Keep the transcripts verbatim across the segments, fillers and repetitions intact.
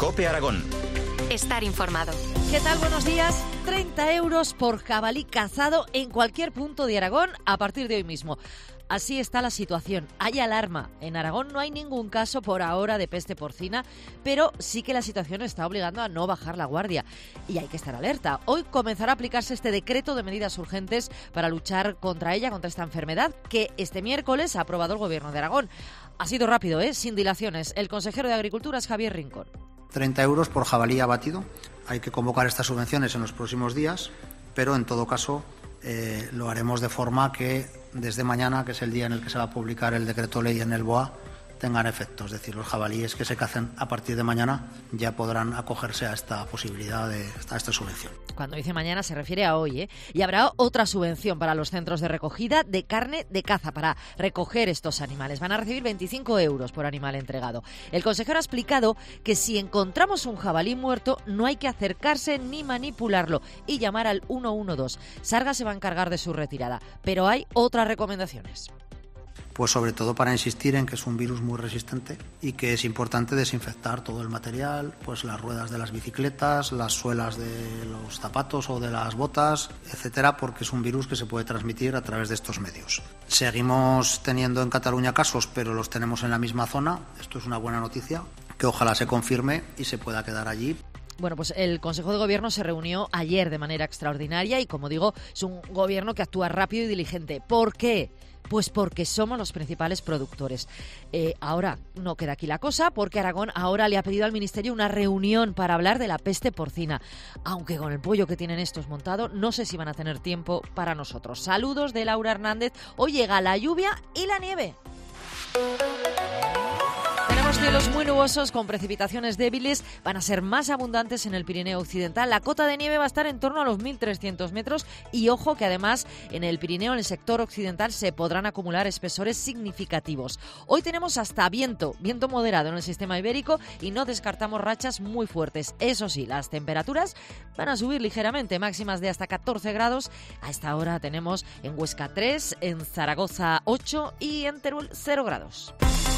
COPE Aragón. Estar informado. ¿Qué tal? Buenos días. treinta euros por jabalí cazado en cualquier punto de Aragón a partir de hoy mismo. Así está la situación. Hay alarma. En Aragón no hay ningún caso por ahora de peste porcina, pero sí que la situación está obligando a no bajar la guardia. Y hay que estar alerta. Hoy comenzará a aplicarse este decreto de medidas urgentes para luchar contra ella, contra esta enfermedad, que este miércoles ha aprobado el Gobierno de Aragón. Ha sido rápido, ¿eh? Sin dilaciones. El consejero de Agricultura es Javier Rincón. treinta euros por jabalí abatido. Hay que convocar estas subvenciones en los próximos días, pero en todo caso eh, lo haremos de forma que desde mañana, que es el día en el que se va a publicar el decreto ley en el B O A, tengan efecto. Es decir, los jabalíes que se cacen a partir de mañana ya podrán acogerse a esta posibilidad de a esta subvención. Cuando dice mañana se refiere a hoy, ¿eh? Y habrá otra subvención para los centros de recogida de carne de caza para recoger estos animales. Van a recibir veinticinco euros por animal entregado. El consejero ha explicado que si encontramos un jabalí muerto no hay que acercarse ni manipularlo y llamar al uno uno dos. Sarga se va a encargar de su retirada, pero hay otras recomendaciones. Pues sobre todo para insistir en que es un virus muy resistente y que es importante desinfectar todo el material, pues las ruedas de las bicicletas, las suelas de los zapatos o de las botas, etcétera, porque es un virus que se puede transmitir a través de estos medios. Seguimos teniendo en Cataluña casos, pero los tenemos en la misma zona. Esto es una buena noticia, que ojalá se confirme y se pueda quedar allí. Bueno, pues el Consejo de Gobierno se reunió ayer de manera extraordinaria y, como digo, es un gobierno que actúa rápido y diligente. ¿Por qué? Pues porque somos los principales productores. Eh, ahora no queda aquí la cosa, porque Aragón ahora le ha pedido al Ministerio una reunión para hablar de la peste porcina. Aunque con el pollo que tienen estos montado, no sé si van a tener tiempo para nosotros. Saludos de Laura Hernández. Hoy llega la lluvia y la nieve. Tenemos cielos muy nubosos con precipitaciones débiles, van a ser más abundantes en el Pirineo Occidental. La cota de nieve va a estar en torno a los mil trescientos metros y ojo que además en el Pirineo, en el sector occidental, se podrán acumular espesores significativos. Hoy tenemos hasta viento, viento moderado en el sistema ibérico y no descartamos rachas muy fuertes. Eso sí, las temperaturas van a subir ligeramente, máximas de hasta catorce grados. A esta hora tenemos en Huesca tres, en Zaragoza ocho y en Teruel cero grados.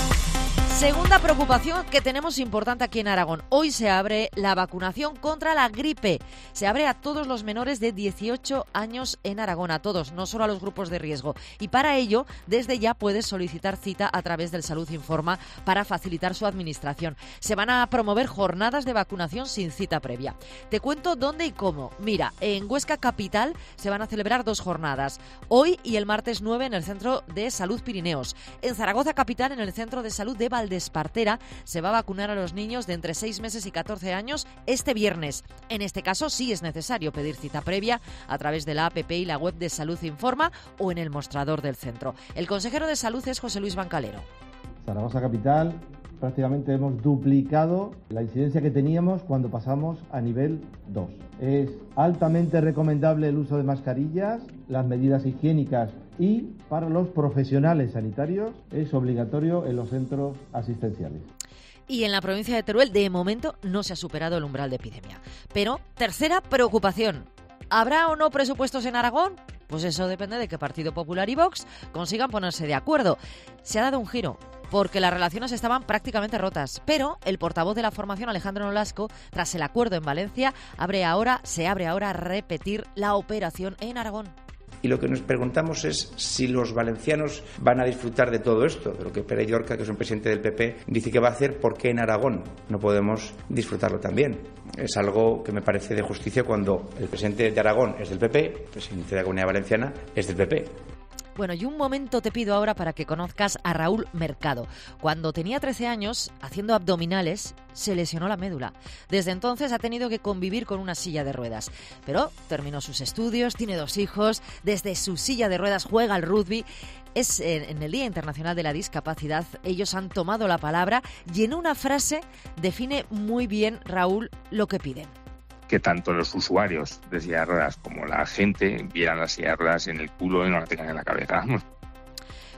Segunda preocupación que tenemos importante aquí en Aragón. Hoy se abre la vacunación contra la gripe. Se abre a todos los menores de dieciocho años en Aragón, a todos, no solo a los grupos de riesgo. Y para ello, desde ya puedes solicitar cita a través del Salud Informa para facilitar su administración. Se van a promover jornadas de vacunación sin cita previa. Te cuento dónde y cómo. Mira, en Huesca Capital se van a celebrar dos jornadas. Hoy y el martes nueve en el Centro de Salud Pirineos. En Zaragoza Capital, en el Centro de Salud de Valdez Espartera, se va a vacunar a los niños de entre seis meses y catorce años este viernes. En este caso sí es necesario pedir cita previa a través de la app y la web de Salud Informa o en el mostrador del centro. El consejero de Salud es José Luis Bancalero. Zaragoza Capital, prácticamente hemos duplicado la incidencia que teníamos cuando pasamos a nivel dos. Es altamente recomendable el uso de mascarillas, las medidas higiénicas y para los profesionales sanitarios es obligatorio en los centros asistenciales. Y en la provincia de Teruel, de momento, no se ha superado el umbral de epidemia. Pero, tercera preocupación, ¿habrá o no presupuestos en Aragón? Pues eso depende de que Partido Popular y Vox consigan ponerse de acuerdo. Se ha dado un giro, porque las relaciones estaban prácticamente rotas. Pero el portavoz de la formación, Alejandro Nolasco, tras el acuerdo en Valencia, abre ahora, se abre ahora a repetir la operación en Aragón. Y lo que nos preguntamos es si los valencianos van a disfrutar de todo esto, de lo que Pere Llorca, que es un presidente del P P, dice que va a hacer. ¿Por qué en Aragón no podemos disfrutarlo también? Es algo que me parece de justicia cuando el presidente de Aragón es del P P, el presidente de la Comunidad Valenciana es del P P. Bueno, y un momento te pido ahora para que conozcas a Raúl Mercado. Cuando tenía trece años, haciendo abdominales, se lesionó la médula. Desde entonces ha tenido que convivir con una silla de ruedas. Pero terminó sus estudios, tiene dos hijos, desde su silla de ruedas juega al rugby. Es en el Día Internacional de la Discapacidad. Ellos han tomado la palabra y en una frase define muy bien, Raúl, lo que piden. Que tanto los usuarios de silla de ruedas como la gente vieran las silla de ruedas en el culo y no la tengan en la cabeza.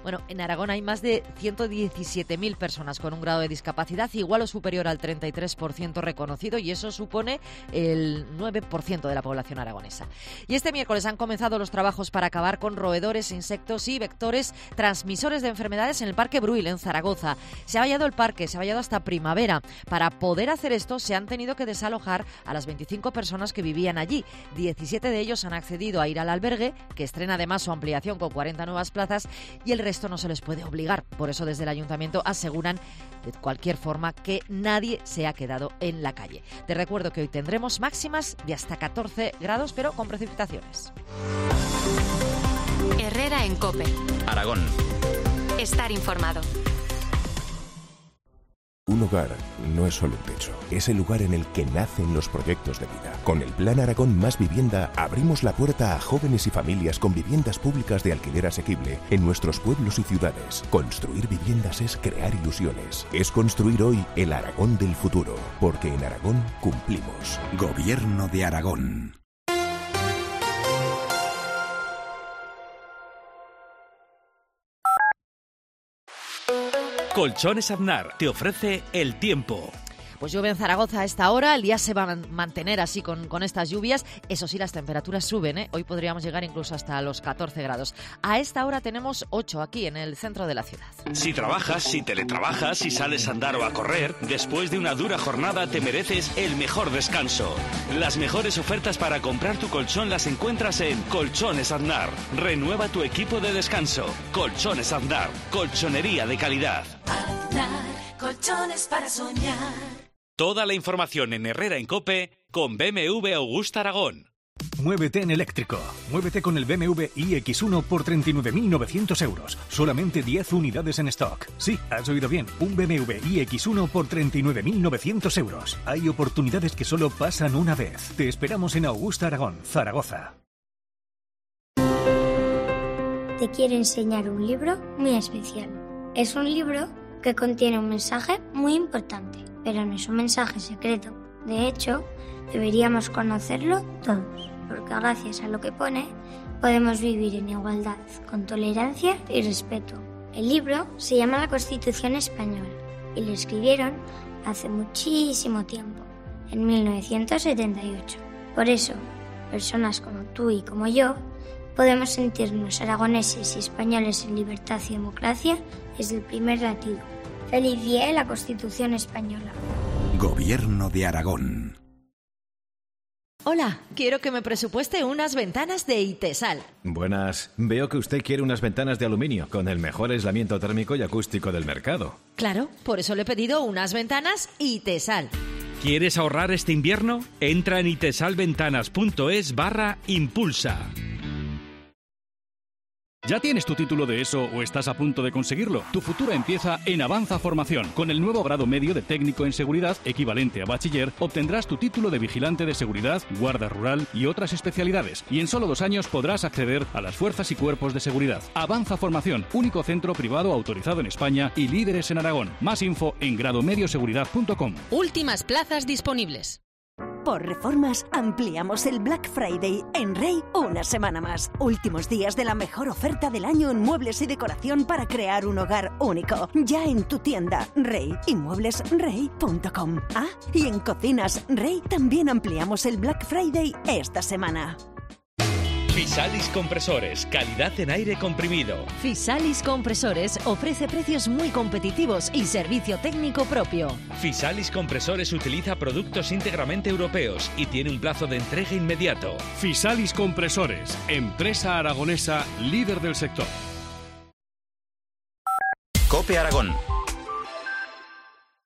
Bueno, en Aragón hay más de ciento diecisiete mil personas con un grado de discapacidad igual o superior al treinta y tres por ciento reconocido, y eso supone el nueve por ciento de la población aragonesa. Y este miércoles han comenzado los trabajos para acabar con roedores, insectos y vectores transmisores de enfermedades en el Parque Bruil, en Zaragoza. Se ha vallado el parque, se ha vallado hasta primavera. Para poder hacer esto se han tenido que desalojar a las veinticinco personas que vivían allí. diecisiete de ellos han accedido a ir al albergue, que estrena además su ampliación con cuarenta nuevas plazas, y el resto no se les puede obligar. Por eso desde el ayuntamiento aseguran de cualquier forma que nadie se ha quedado en la calle. Te recuerdo que hoy tendremos máximas de hasta catorce grados, pero con precipitaciones. Herrera en COPE. Aragón. Estar informado. Un hogar no es solo un techo, es el lugar en el que nacen los proyectos de vida. Con el Plan Aragón Más Vivienda abrimos la puerta a jóvenes y familias con viviendas públicas de alquiler asequible en nuestros pueblos y ciudades. Construir viviendas es crear ilusiones, es construir hoy el Aragón del futuro, porque en Aragón cumplimos. Gobierno de Aragón. Colchones Aznar te ofrece el tiempo. Pues llueve en Zaragoza a esta hora, el día se va a mantener así con, con estas lluvias. Eso sí, las temperaturas suben, ¿eh? Hoy podríamos llegar incluso hasta los catorce grados. A esta hora tenemos ocho aquí en el centro de la ciudad. Si trabajas, si teletrabajas, si sales a andar o a correr, después de una dura jornada te mereces el mejor descanso. Las mejores ofertas para comprar tu colchón las encuentras en Colchones Aznar. Renueva tu equipo de descanso. Colchones Aznar, colchonería de calidad. Aznar, colchones para soñar. Toda la información en Herrera en COPE con B M W Augusta Aragón. Muévete en eléctrico. Muévete con el B M W i X uno por treinta y nueve mil novecientos euros. Solamente diez unidades en stock. Sí, has oído bien. Un B M W i X uno por treinta y nueve mil novecientos euros. Hay oportunidades que solo pasan una vez. Te esperamos en Augusta Aragón, Zaragoza. Te quiero enseñar un libro muy especial. Es un libro que contiene un mensaje muy importante, pero no es un mensaje secreto. De hecho, deberíamos conocerlo todos, porque gracias a lo que pone, podemos vivir en igualdad, con tolerancia y respeto. El libro se llama La Constitución Española y lo escribieron hace muchísimo tiempo, en mil novecientos setenta y ocho. Por eso, personas como tú y como yo, podemos sentirnos aragoneses y españoles en libertad y democracia desde el primer latido. ¡Feliz día de la Constitución Española! Gobierno de Aragón. Hola, quiero que me presupueste unas ventanas de Itesal. Buenas. Veo que usted quiere unas ventanas de aluminio con el mejor aislamiento térmico y acústico del mercado. Claro, por eso le he pedido unas ventanas Itesal. ¿Quieres ahorrar este invierno? Entra en itesalventanas.es barra impulsa. ¿Ya tienes tu título de ESO o estás a punto de conseguirlo? Tu futuro empieza en Avanza Formación. Con el nuevo grado medio de técnico en seguridad, equivalente a bachiller, obtendrás tu título de vigilante de seguridad, guarda rural y otras especialidades. Y en solo dos años podrás acceder a las fuerzas y cuerpos de seguridad. Avanza Formación, único centro privado autorizado en España y líderes en Aragón. Más info en gradomedioseguridad punto com. Últimas plazas disponibles. Por Reformas ampliamos el Black Friday en Rey una semana más. Últimos días de la mejor oferta del año en muebles y decoración para crear un hogar único. Ya en tu tienda Rey y muebles rey punto com. Ah, y en Cocinas Rey también ampliamos el Black Friday esta semana. Fisalis Compresores, calidad en aire comprimido. Fisalis Compresores ofrece precios muy competitivos y servicio técnico propio. Fisalis Compresores utiliza productos íntegramente europeos y tiene un plazo de entrega inmediato. Fisalis Compresores, empresa aragonesa líder del sector. COPE Aragón.